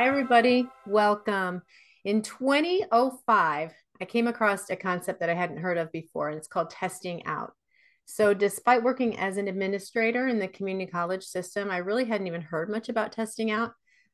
everybody. Welcome. In 2005, I came across a concept that I hadn't heard of before, and it's called testing out. So, despite working as an administrator in the community college system, I really hadn't even heard much about testing out.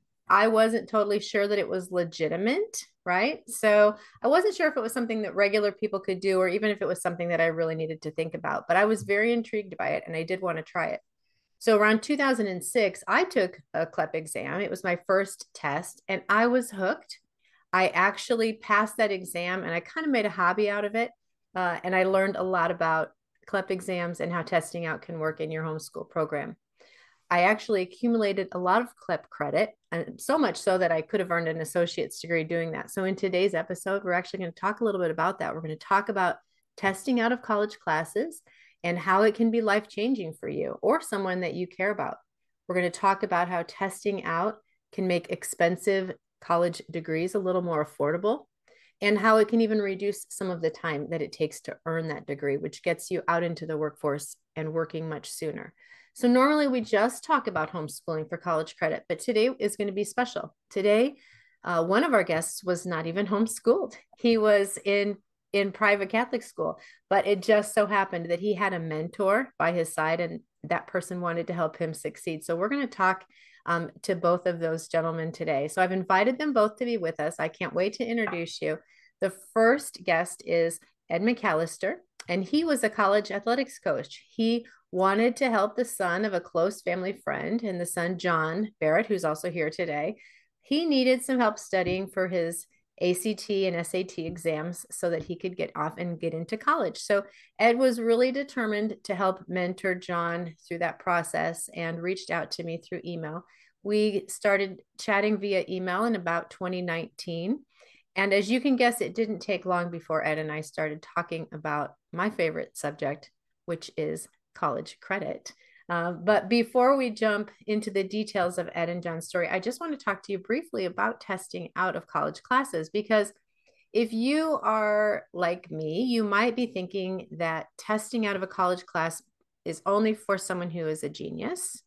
I wasn't totally sure that it was legitimate, right? So, I wasn't sure if it was something that regular people could do, or even if it was something that I really needed to think about. But I was very intrigued by it, and I did want to try it. So around 2006, I took a CLEP exam. It was my first test and I was hooked. I actually passed that exam and I kind of made a hobby out of it. And I learned a lot about CLEP exams and how testing out can work in your homeschool program. I actually accumulated a lot of CLEP credit, and so much so that I could have earned an associate's degree doing that. So in today's episode, we're actually going to talk a little bit about that. We're going to talk about testing out of college classes and how it can be life changing for you or someone that you care about. We're going to talk about how testing out can make expensive college degrees a little more affordable and how it can even reduce some of the time that it takes to earn that degree, which gets you out into the workforce and working much sooner. So normally we just talk about homeschooling for college credit, but today is going to be special. Today, one of our guests was not even homeschooled. He was in private Catholic school, but it just so happened that he had a mentor by his side, and that person wanted to help him succeed. So we're going to talk to both of those gentlemen today. So I've invited them both to be with us. I can't wait to introduce you. The first guest is Ed McAllister, and he was a college athletics coach. He wanted to help the son of a close family friend, and the son, John Barrett, who's also here today. He needed some help studying for his ACT and SAT exams so that he could get off and get into college. So Ed was really determined to help mentor John through that process and reached out to me through email. We started chatting via email in about 2019. And as you can guess, it didn't take long before Ed and I started talking about my favorite subject, which is college credit. But before we jump into the details of Ed and John's story, I just want to talk to you briefly about testing out of college classes, because if you are like me, you might be thinking that testing out of a college class is only for someone who is a genius,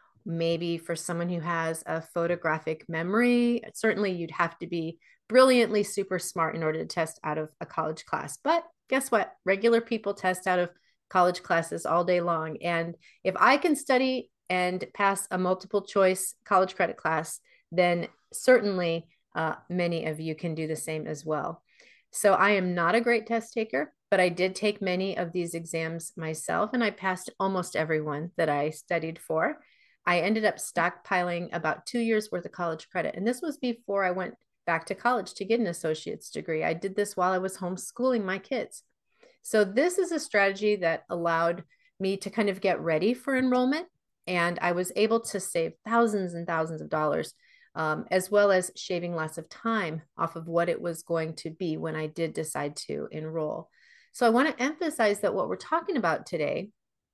maybe for someone who has a photographic memory. Certainly, you'd have to be brilliantly super smart in order to test out of a college class. But guess what? Regular people test out of college classes all day long. And if I can study and pass a multiple choice college credit class, then certainly many of you can do the same as well. So I am not a great test taker, but I did take many of these exams myself, and I passed almost everyone that I studied for. I ended up stockpiling about 2 years worth of college credit. And this was before I went back to college to get an associate's degree. I did this while I was homeschooling my kids. So this is a strategy that allowed me to kind of get ready for enrollment. And I was able to save thousands and thousands of dollars, as well as shaving lots of time off of what it was going to be when I did decide to enroll. So I want to emphasize that what we're talking about today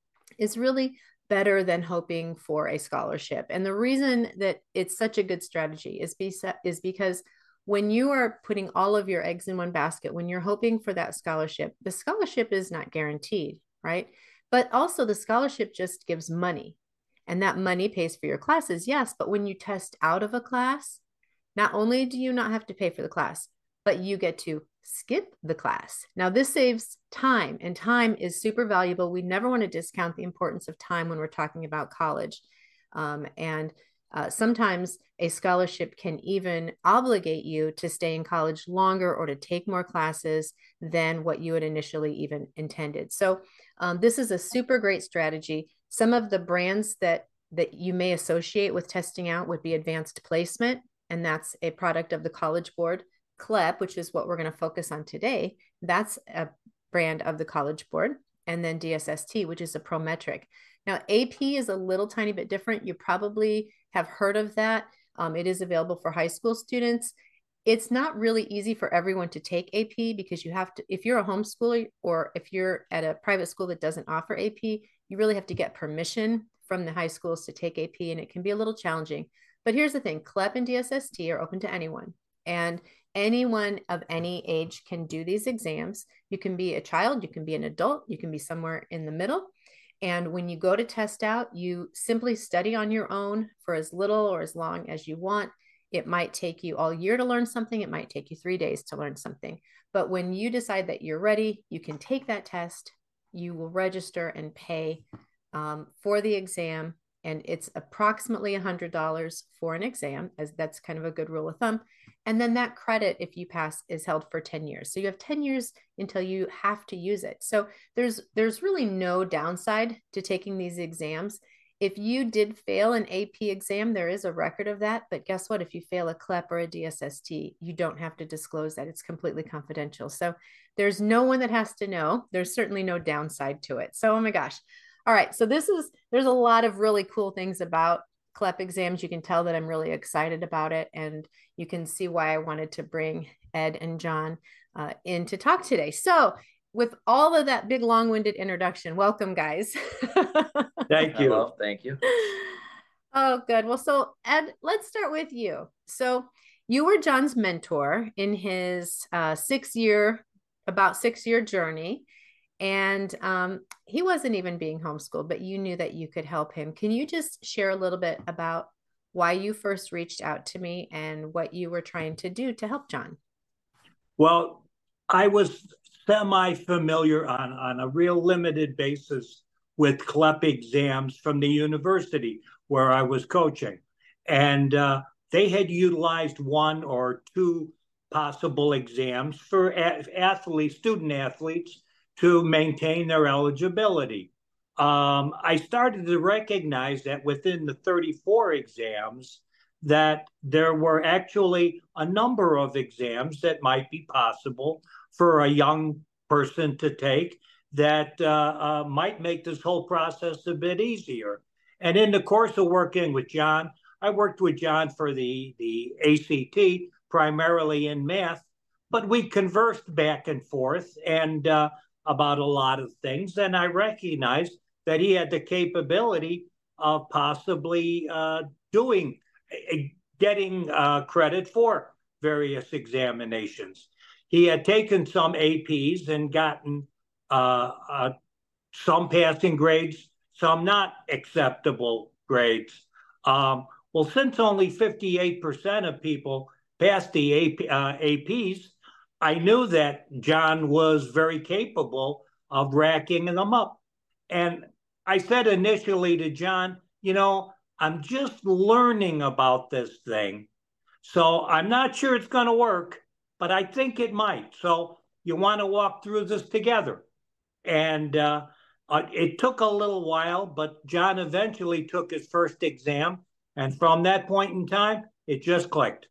is really better than hoping for a scholarship. And the reason that it's such a good strategy is because when you are putting all of your eggs in one basket, when you're hoping for that scholarship, the scholarship is not guaranteed, right? But also the scholarship just gives money, and that money pays for your classes, yes. But when you test out of a class, not only do you not have to pay for the class, but you get to skip the class. Now, this saves time, and time is super valuable. We never want to discount the importance of time when we're talking about college. And sometimes a scholarship can even obligate you to stay in college longer or to take more classes than what you had initially even intended. So this is a super great strategy. Some of the brands that you may associate with testing out would be Advanced Placement, and that's a product of the College Board. CLEP, which is what we're going to focus on today, that's a brand of the College Board. And then DSST, which is a Prometric. Now, AP is a little tiny bit different. You probably have heard of that. It is available for high school students. It's not really easy for everyone to take AP because you have to, if you're a homeschooler or if you're at a private school that doesn't offer AP, you really have to get permission from the high schools to take AP, and it can be a little challenging. But here's the thing, CLEP and DSST are open to anyone. And anyone of any age can do these exams. You can be a child, you can be an adult, you can be somewhere in the middle. And when you go to test out, you simply study on your own for as little or as long as you want. It might take you all year to learn something. It might take you 3 days to learn something. But when you decide that you're ready, you can take that test. You will register and pay for the exam. And it's approximately $100 for an exam, as that's kind of a good rule of thumb. And then that credit, if you pass, is held for 10 years. So you have 10 years until you have to use it. So there's really no downside to taking these exams. If you did fail an AP exam, there is a record of that. But guess what? If you fail a CLEP or a DSST, you don't have to disclose that. It's completely confidential. So there's no one that has to know. There's certainly no downside to it. So, oh my gosh. All right. So there's a lot of really cool things about CLEP exams. You can tell that I'm really excited about it. And you can see why I wanted to bring Ed and John in to talk today. So with all of that big long-winded introduction, welcome, guys. Thank you. Thank you. Oh, good. Well, so Ed, let's start with you. So you were John's mentor in his about 6 year journey. And he wasn't even being homeschooled, but you knew that you could help him. Can you just share a little bit about why you first reached out to me and what you were trying to do to help John? Well, I was semi-familiar on a real limited basis with CLEP exams from the university where I was coaching. And they had utilized one or two possible exams for student athletes to maintain their eligibility. I started to recognize that within the 34 exams, that there were actually a number of exams that might be possible for a young person to take that might make this whole process a bit easier. And in the course of working with John, I worked with John for the ACT, primarily in math, but we conversed back and forth and about a lot of things. And I recognized that he had the capability of possibly getting credit for various examinations. He had taken some APs and gotten some passing grades, some not acceptable grades. Well, since only 58% of people passed the APs, I knew that John was very capable of racking them up. And I said initially to John, I'm just learning about this thing. So I'm not sure it's going to work, but I think it might. So you want to walk through this together. And it took a little while, but John eventually took his first exam. And from that point in time, it just clicked.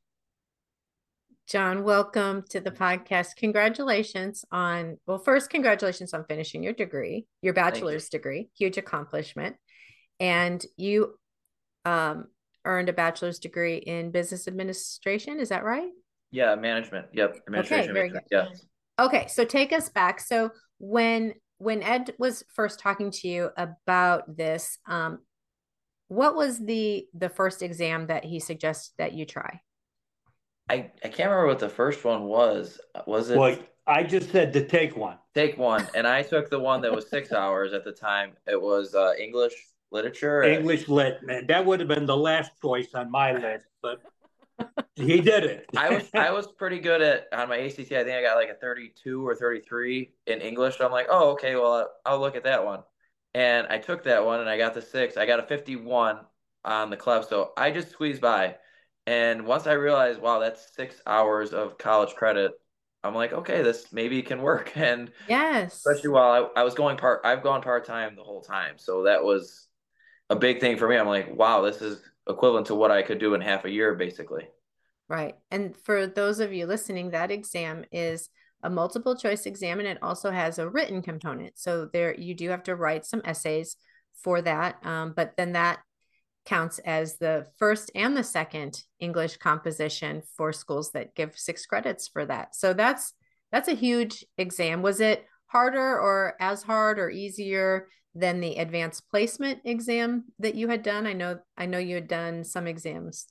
John, welcome to the podcast. Congratulations congratulations on finishing your degree, your bachelor's degree, huge accomplishment. And you earned a bachelor's degree in business administration. Is that right? Yeah, management. Yep. Administration. Okay, very good. Yes. Okay, so take us back. So when Ed was first talking to you about this, what was the first exam that he suggested that you try? I can't remember what the first one was. Was it? Well, I just said to take one. Take one. And I took the one that was 6 hours at the time. It was English literature. English lit. That would have been the last choice on my list, but he did it. I was pretty good on my ACT. I think I got like a 32 or 33 in English. So I'm like, oh, okay, well, I'll look at that one. And I took that one and I got the 6. I got a 51 on the CLEP. So I just squeezed by. And once I realized, wow, that's 6 hours of college credit, I'm like, okay, this maybe can work. And yes, especially while I've gone part-time the whole time. So that was a big thing for me. I'm like, wow, this is equivalent to what I could do in half a year, basically. Right. And for those of you listening, that exam is a multiple choice exam and it also has a written component. So there you do have to write some essays for that. But then that counts as the first and the second English composition for schools that give 6 credits for that. So that's a huge exam. Was it harder or as hard or easier than the advanced placement exam that you had done? I know you had done some exams.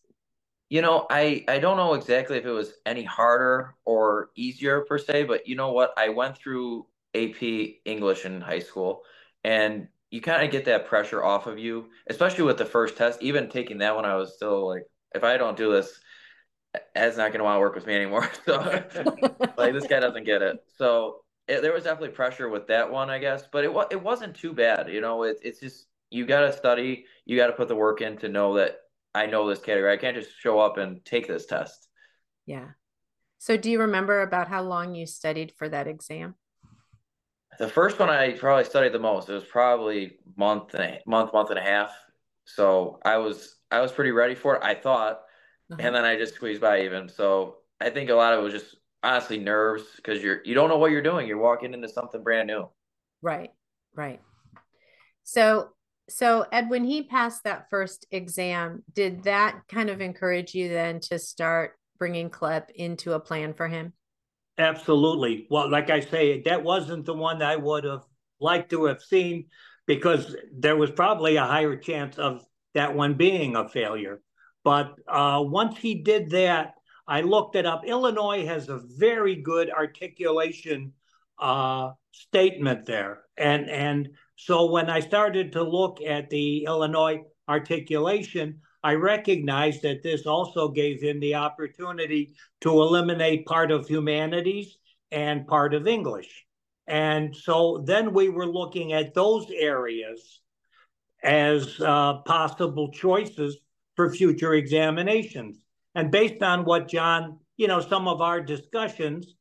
I don't know exactly if it was any harder or easier per se, but you know what? I went through AP English in high school, and you kind of get that pressure off of you, especially with the first test. Even taking that one, I was still like, if I don't do this, Ed's not going to want to work with me anymore. So like this guy doesn't get it. So there was definitely pressure with that one, I guess, but it wasn't too bad. It's just you got to study, you got to put the work in to know that I know this category. I can't just show up and take this test. Yeah. So do you remember about how long you studied for that exam? The first one I probably studied the most. It was probably month and a half. So I was pretty ready for it, I thought, Uh-huh. and then I just squeezed by even. So I think a lot of it was just honestly nerves because you don't know what you're doing. You're walking into something brand new. Right. Right. So, so Ed, when he passed that first exam, did that kind of encourage you then to start bringing CLEP into a plan for him? Absolutely. Well, like I say, that wasn't the one I would have liked to have seen because there was probably a higher chance of that one being a failure. But once he did that, I looked it up. Illinois has a very good articulation statement there, and so when I started to look at the Illinois articulation, I recognized that this also gave him the opportunity to eliminate part of humanities and part of English. And so then we were looking at those areas as possible choices for future examinations. And based on what John, some of our discussions,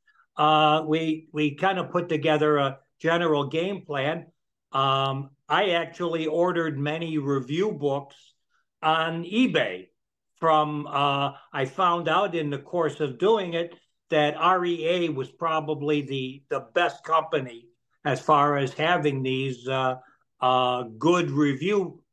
we kind of put together a general game plan. I actually ordered many review books on eBay from I found out in the course of doing it that REA was probably the best company as far as having these good review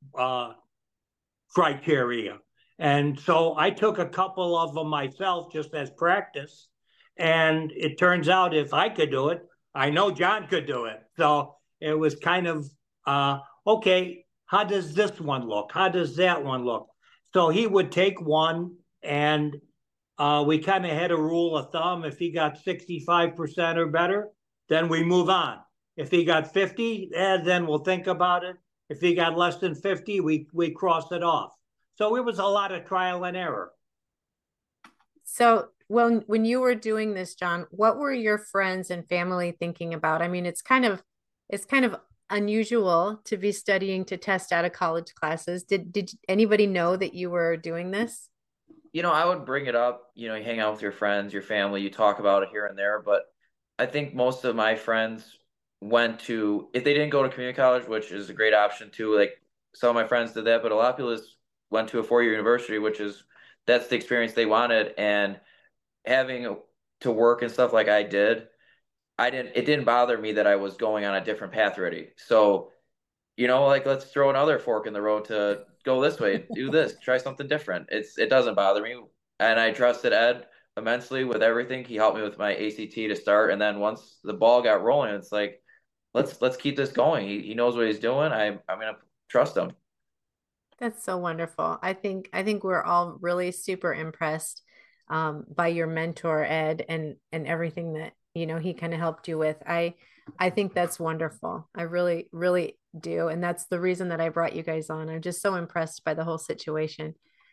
criteria. And so I took a couple of them myself just as practice. And it turns out if I could do it, I know John could do it. So it was kind of, okay, how does this one look? How does that one look? So he would take one and we kind of had a rule of thumb. If he got 65% or better, then we move on. If he got 50, then we'll think about it. If he got less than 50, we cross it off. So it was a lot of trial and error. So when you were doing this, John, what were your friends and family thinking about? I mean, it's kind of unusual to be studying to test out of college classes. Did anybody know that you were doing this? I would bring it up. You hang out with your friends, your family, you talk about it here and there. But I think most of my friends if they didn't go to community college, which is a great option too. Like some of my friends did that, but a lot of people just went to a 4-year university, that's the experience they wanted. And having to work and stuff like I did, it didn't bother me that I was going on a different path already. So, like let's throw another fork in the road to go this way, do this, try something different. It doesn't bother me. And I trusted Ed immensely with everything. He helped me with my ACT to start. And then once the ball got rolling, it's like, let's keep this going. He knows what he's doing. I'm gonna trust him. That's so wonderful. I think we're all really super impressed by your mentor Ed and everything that he kind of helped you with. I think that's wonderful. I really really do, and that's the reason that I brought you guys on. I'm just so impressed by the whole situation.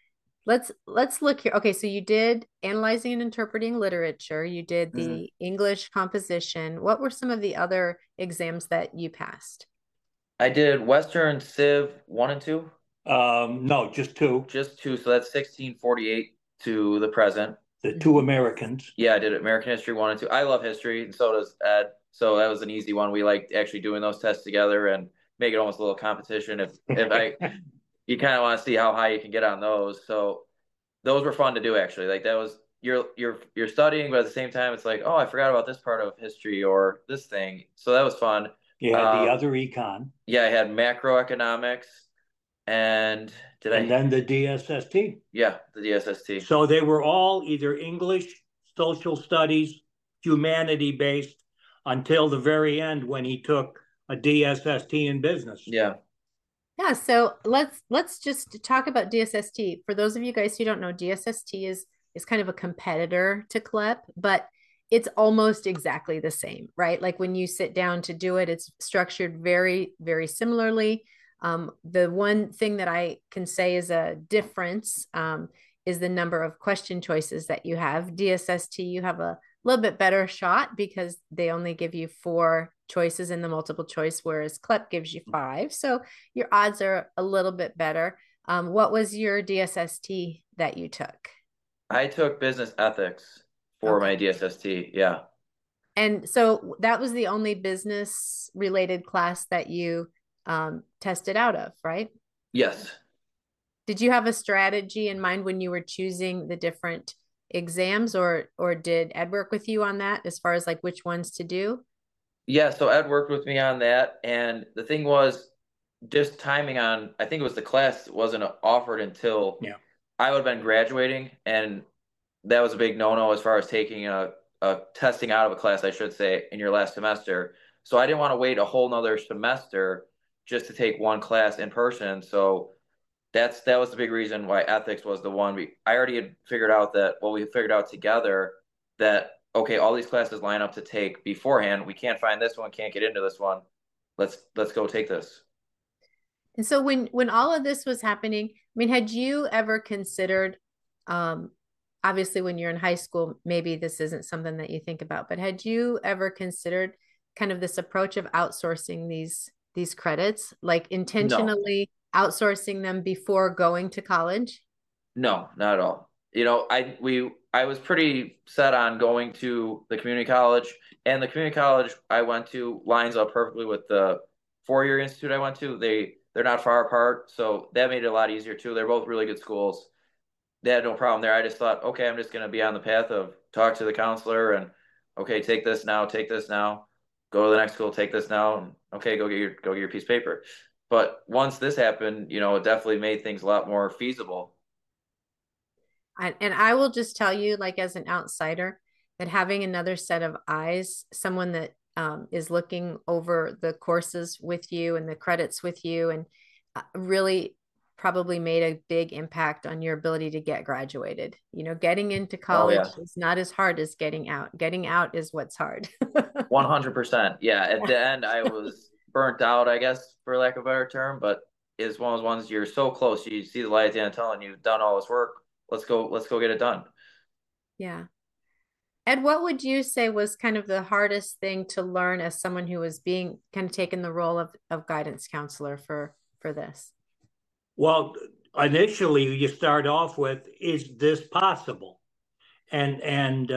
Let's look here. Okay, so you did analyzing and interpreting literature. You did Mhm. the English composition. What were some of the other exams that you passed? I did Western Civ 1 and 2, No, just two, just two. So that's 1648 to the present. the two Mhm. Americans. Yeah, I did American History 1 and 2. I love history, and so does Ed. So that was an easy one. We liked actually doing those tests together and make it almost a little competition. If I You kind of want to see how high you can get on those. So those were fun to do actually. Like that was you're studying, but at the same time, it's like, oh, I forgot about this part of history or this thing. So that was fun. You had the Um, other econ, yeah, I had macroeconomics and did and I? then the DSST. Yeah, the DSST. So they were all either English, social studies, humanity based until the very end when he took a DSST in business. Yeah. Yeah, so let's just talk about DSST. For those of you guys who don't know, DSST is kind of a competitor to CLEP, but it's almost exactly the same, right? Like when you sit down to do it, it's structured very, very similarly. The one thing that I can say is a difference is the number of question choices that you have. DSST, you have a little bit better shot because they only give you 4 choices in the multiple choice, whereas CLEP gives you 5. So your odds are a little bit better. What was your DSST that you took? I took business ethics for my DSST. Yeah. And so that was the only business related class that you tested out of, right? Yes. Did you have a strategy in mind when you were choosing the different exams, or did Ed work with you on that as far as like which ones to do? Yeah, so Ed worked with me on that, and the thing was just timing on, I think it was the class wasn't offered until I would have been graduating, and that was a big no-no as far as taking a testing out of a class, I should say, in your last semester. So I didn't want to wait a whole nother semester just to take one class in person. So that was the big reason why ethics was the one. I already had figured out that, well, we figured out together that, okay, all these classes line up to take beforehand. We can't find this one, can't get into this one. Let's go take this. And so when all of this was happening, I mean, had you ever considered, obviously when you're in high school, maybe this isn't something that you think about, but had you ever considered kind of this approach of outsourcing these credits, like intentionally outsourcing them before going to college? No, not at all. You know, I was pretty set on going to the community college, and the community college I went to lines up perfectly with the 4-year institute I went to. They're not far apart, so that made it a lot easier too. They're both really good schools. They had no problem there. I just thought, okay, I'm just going to be on the path of talk to the counselor and okay, take this now, go to the next school, take this now, and okay, go get your piece of paper. But once this happened, you know, it definitely made things a lot more feasible. And I will just tell you, like as an outsider, that having another set of eyes, someone that is looking over the courses with you and the credits with you, and really probably made a big impact on your ability to get graduated. You know, getting into college is not as hard as getting out. Getting out is what's hard. 100%. Yeah. At the end, I was burnt out, I guess, for lack of a better term, but it's one of those ones you're so close. You see the light at the end of the tunnel and you've done all this work. Let's go get it done. Yeah. Ed, what would you say was kind of the hardest thing to learn as someone who was being kind of taking the role of guidance counselor for this? Well, initially you start off with, is this possible? And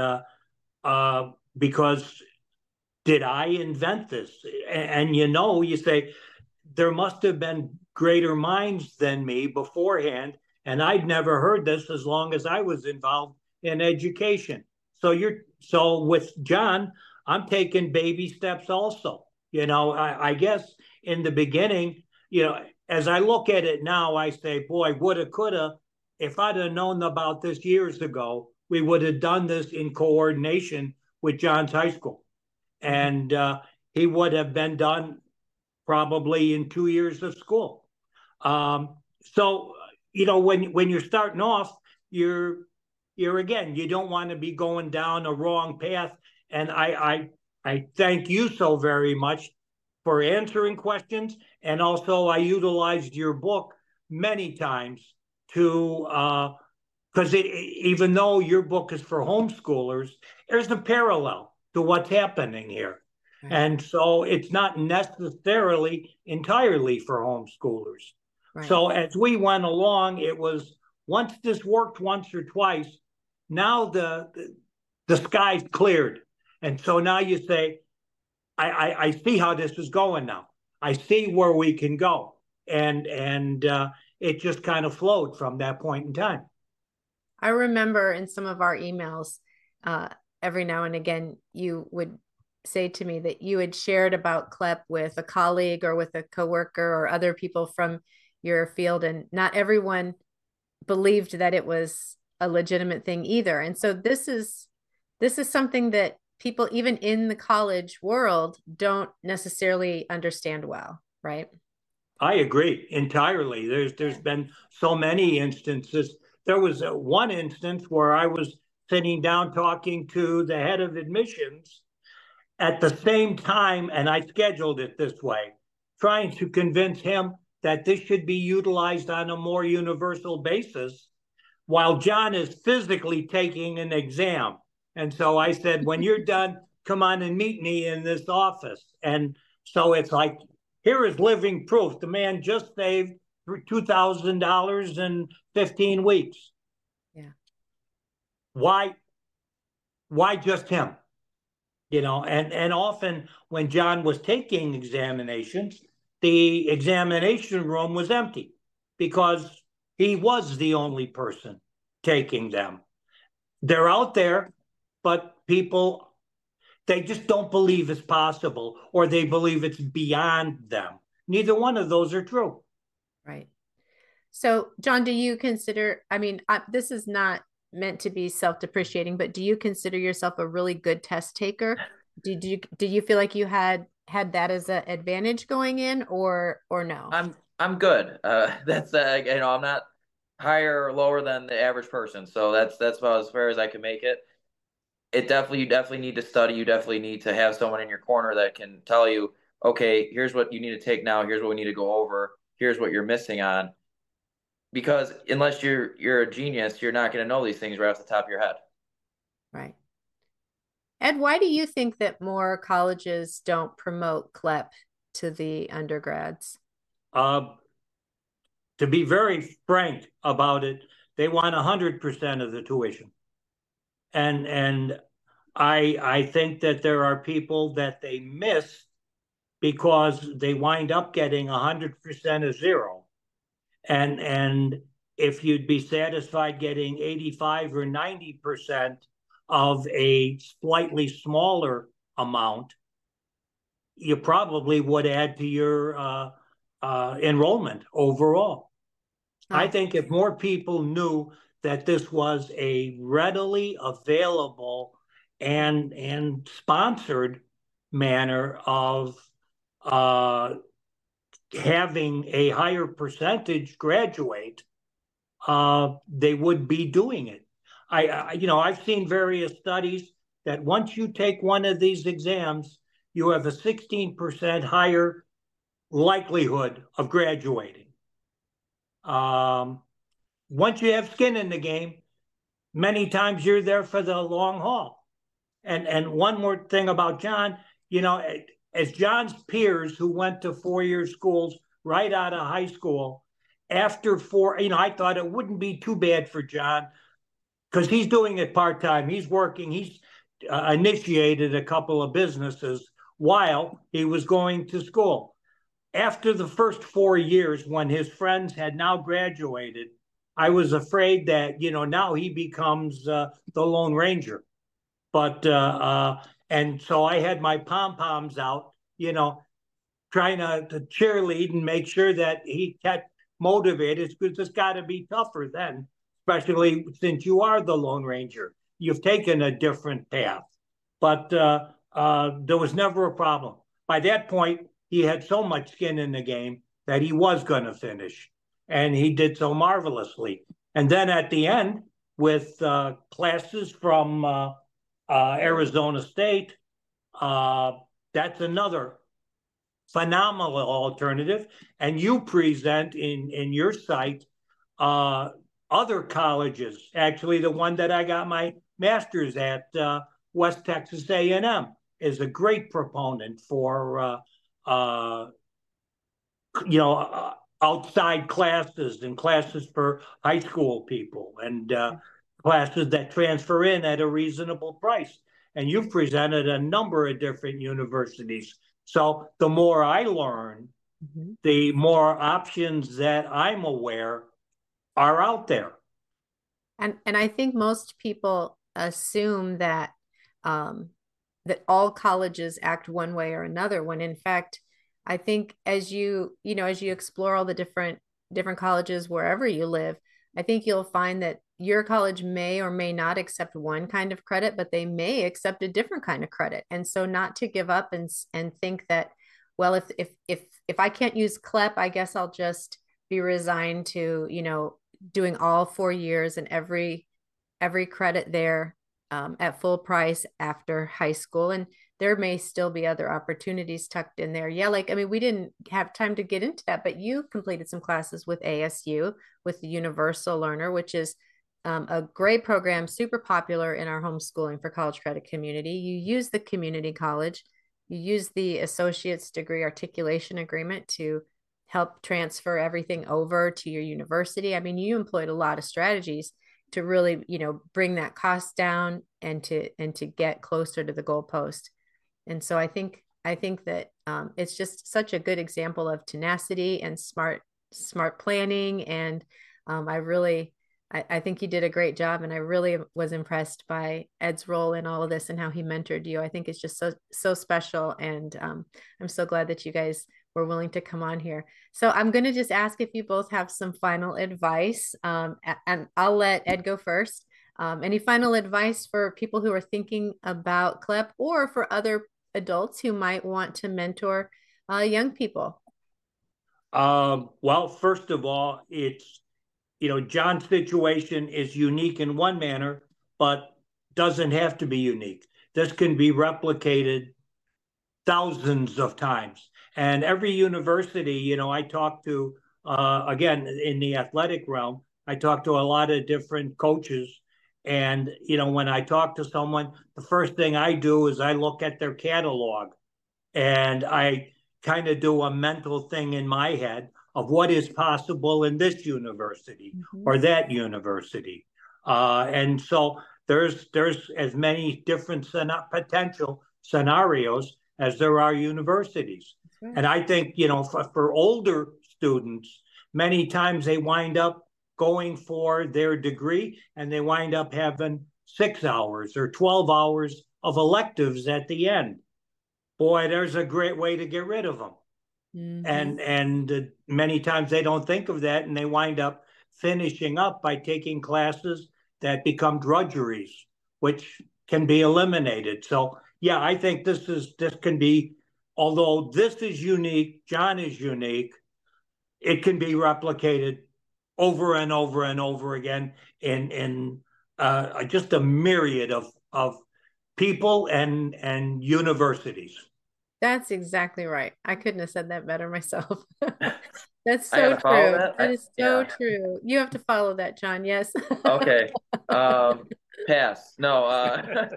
because did I invent this? And you know, you say there must have been greater minds than me beforehand, and I'd never heard this as long as I was involved in education. So with John, I'm taking baby steps also. You know, I guess in the beginning, you know, as I look at it now, I say, boy, woulda, coulda. If I'd have known about this years ago, we would have done this in coordination with John's high school. And he would have been done probably in 2 years of school. So, you know, when you're starting off, you're again, you don't want to be going down a wrong path. And I thank you so very much for answering questions. And also I utilized your book many times to, because even though your book is for homeschoolers, there's a parallel to what's happening here. Right. And so it's not necessarily entirely for homeschoolers. Right. So as we went along, it was once this worked once or twice, now the sky's cleared. And so now you say, I see how this is going now. I see where we can go. And it just kind of flowed from that point in time. I remember in some of our emails, every now and again, you would say to me that you had shared about CLEP with a colleague or with a coworker or other people from your field, and not everyone believed that it was a legitimate thing either. And so this is something that people even in the college world don't necessarily understand well, right? I agree entirely. There's been so many instances. There was one instance where I was sitting down talking to the head of admissions at the same time, and I scheduled it this way, trying to convince him that this should be utilized on a more universal basis. while John is physically taking an exam. And so I said, when you're done, come on and meet me in this office. And so it's like, here is living proof. The man just saved $2,000 in 15 weeks. Yeah. Why just him? And often when John was taking examinations, the examination room was empty because he was the only person taking them. They're out there, but people, they just don't believe it's possible, or they believe it's beyond them. Neither one of those are true. Right. So, John, do you consider, I mean, this is not meant to be self-depreciating, but do you consider yourself a really good test taker? Do you feel like you had that as an advantage going in, or no? I'm good. That's I'm not higher or lower than the average person, so that's about as fair as I can make it. You definitely need to study. You definitely need to have someone in your corner that can tell you, okay, here's what you need to take now. Here's what we need to go over. Here's what you're missing on. Because unless you're a genius, you're not going to know these things right off the top of your head. Right. Ed, why do you think that more colleges don't promote CLEP to the undergrads? Uh, to be very frank about it, they want 100% of the tuition. And I think that there are people that they miss because they wind up getting 100% of zero. And if you'd be satisfied getting 85 or 90% of a slightly smaller amount, you probably would add to your enrollment overall. I think if more people knew that this was a readily available and sponsored manner of having a higher percentage graduate, they would be doing it. I've seen various studies that once you take one of these exams, you have a 16% higher likelihood of graduating. Once you have skin in the game, many times you're there for the long haul. And one more thing about John, as John's peers who went to four-year schools right out of high school, after four, I thought it wouldn't be too bad for John because he's doing it part-time. He's working. He's initiated a couple of businesses while he was going to school. After the first 4 years, when his friends had now graduated, I was afraid that, now he becomes the Lone Ranger. But, and so I had my pom-poms out, trying to cheerlead and make sure that he kept motivated, because it's got to be tougher then, especially since you are the Lone Ranger. You've taken a different path. But there was never a problem. By that point, he had so much skin in the game that he was going to finish. And he did so marvelously. And then at the end, with classes from Arizona State, that's another phenomenal alternative. And you present in your site other colleges. Actually, the one that I got my master's at, West Texas A&M, is a great proponent for outside classes and classes for high school people and classes that transfer in at a reasonable price. And you've presented a number of different universities. So the more I learn, the more options that I'm aware are out there. And I think most people assume that that all colleges act one way or another, when in fact, I think as you explore all the different colleges wherever you live, I think you'll find that your college may or may not accept one kind of credit, but they may accept a different kind of credit. And so not to give up and think that, well, if I can't use CLEP, I guess I'll just be resigned to, doing all 4 years and every credit there at full price after high school. And there may still be other opportunities tucked in there. Yeah, we didn't have time to get into that, but you completed some classes with ASU with the Universal Learner, which is a great program, super popular in our homeschooling for college credit community. You use the community college, you use the associate's degree articulation agreement to help transfer everything over to your university. I mean, you employed a lot of strategies to really, bring that cost down and to get closer to the goalpost. And so I think that it's just such a good example of tenacity and smart planning. And I think you did a great job, and I really was impressed by Ed's role in all of this and how he mentored you. I think it's just so special, and I'm so glad that you guys were willing to come on here. So I'm going to just ask if you both have some final advice, and I'll let Ed go first. Any final advice for people who are thinking about CLEP, or for other adults who might want to mentor young people? Well, first of all, John's situation is unique in one manner, but doesn't have to be unique. This can be replicated thousands of times. And every university, I talk to, again, in the athletic realm, I talk to a lot of different coaches. And, when I talk to someone, the first thing I do is I look at their catalog, and I kind of do a mental thing in my head of what is possible in this university or that university. And so there's as many different potential scenarios as there are universities. Right. And I think, for older students, many times they wind up going for their degree and they wind up having 6 hours or 12 hours of electives at the end. Boy, there's a great way to get rid of them. And many times they don't think of that, and they wind up finishing up by taking classes that become drudgeries, which can be eliminated. So yeah, I think this can be, although this is unique, John is unique, it can be replicated over and over and over again in just a myriad of people and universities. That's exactly right. I couldn't have said that better myself. That's so true. That is so true. You have to follow that, John. Yes. Okay. Pass. No,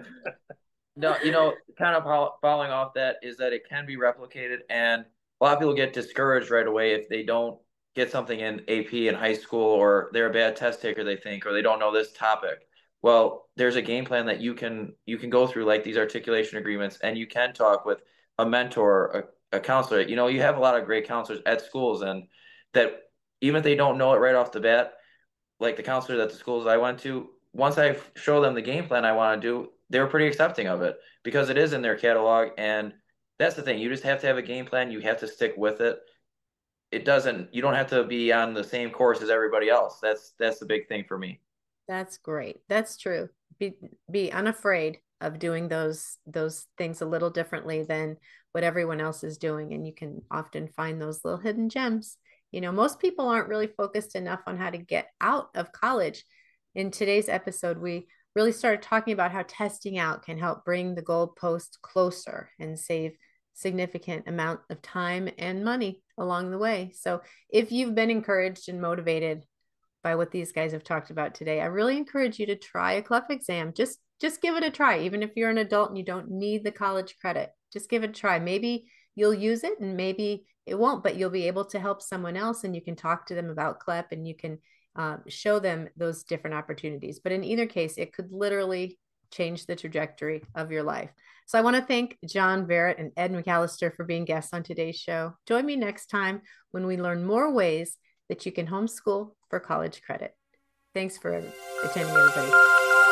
no, kind of following off that is that it can be replicated, and a lot of people get discouraged right away if they don't get something in AP in high school, or they're a bad test taker, they think, or they don't know this topic. Well, there's a game plan that you can go through, like these articulation agreements, and you can talk with a mentor, a counselor. You have a lot of great counselors at schools, and that even if they don't know it right off the bat, like the counselors at the schools I went to, once I show them the game plan I want to do, they were pretty accepting of it because it is in their catalog. And that's the thing. You just have to have a game plan. You have to stick with it. You don't have to be on the same course as everybody else. That's the big thing for me. That's great. That's true. Be unafraid of doing those things a little differently than what everyone else is doing. And you can often find those little hidden gems. Most people aren't really focused enough on how to get out of college. In today's episode, we really started talking about how testing out can help bring the goalpost closer and save significant amount of time and money along the way. So if you've been encouraged and motivated by what these guys have talked about today, I really encourage you to try a CLEP exam. Just give it a try. Even if you're an adult and you don't need the college credit, just give it a try. Maybe you'll use it and maybe it won't, but you'll be able to help someone else, and you can talk to them about CLEP, and you can show them those different opportunities. But in either case, it could literally change the trajectory of your life. So I want to thank John Verrett and Ed McAllister for being guests on today's show. Join me next time when we learn more ways that you can homeschool for college credit. Thanks for attending, everybody.